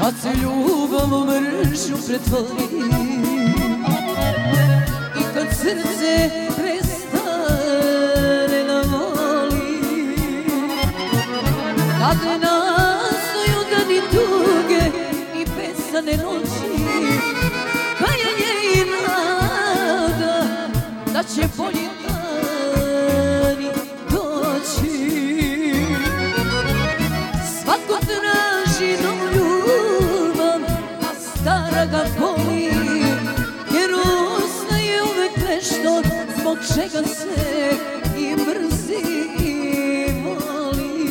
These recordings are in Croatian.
kad se ljubav u mržnju pretvori i kad srce prestane da voli, kad nastaju dani tuge i pesane noći, kajanje i nada da će bolji dani doći. Svatko traži novu ljubav, a stara ga boli, jer ostaje uvek nešto zbog čega se i mrzi i voli.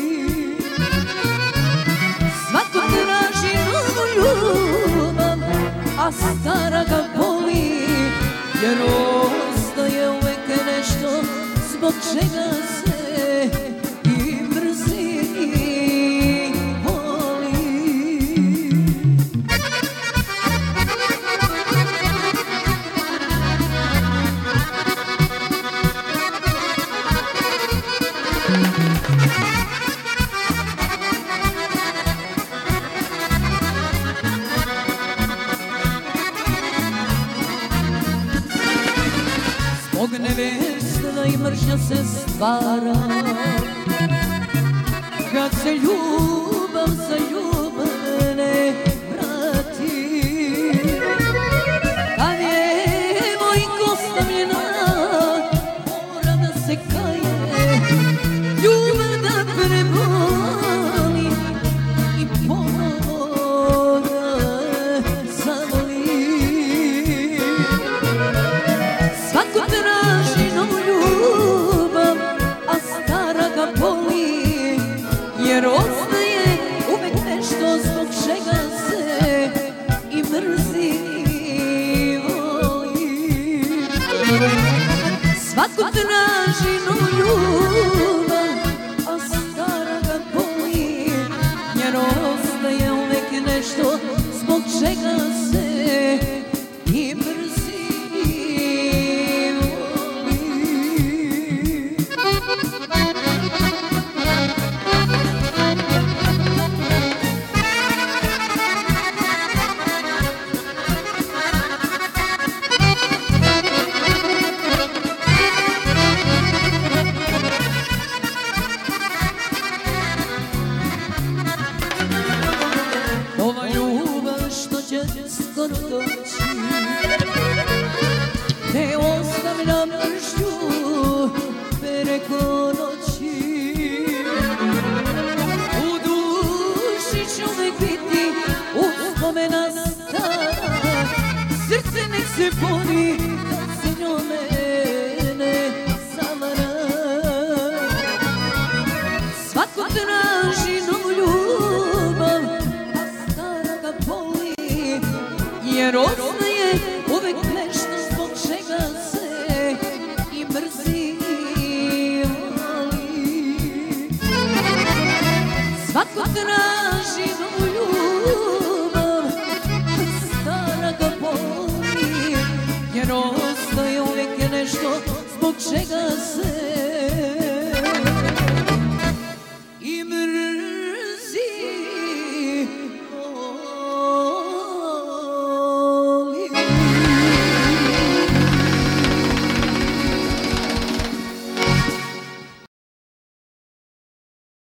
Svatko traži novu ljubav, a stara ga boli, jer ostaje uvek nešto zbog čega se i mrzi i voli. Zbog nevesta i mržnja se stvara, kad se ljubav za ljubav ne vrati. Kad je mojko stavljena, mora da se kaje, ljubav da preboli i ponovo da zavoli. Svako traži novu ljubav, a stara ga boli, jer ostaje uvek nešto zbog čega se i mrzi i voli. Svako traži novu ljubav, a stara ga boli, jer ostaje uvek nešto zbog čega se i mrzi i voli. Ova ljubav što će skoro doći ne ostavlja mržnju preko noći. U duši će uvek biti uspomena stara, srce nek se bori da se njome ne zavara. Svako traži novu ljubav, jer ostaje uvek nešto zbog čega se i mrzi i voli. Svako traži novu ljubav, stara ga boli, jer ostaje uvek nešto zbog čega se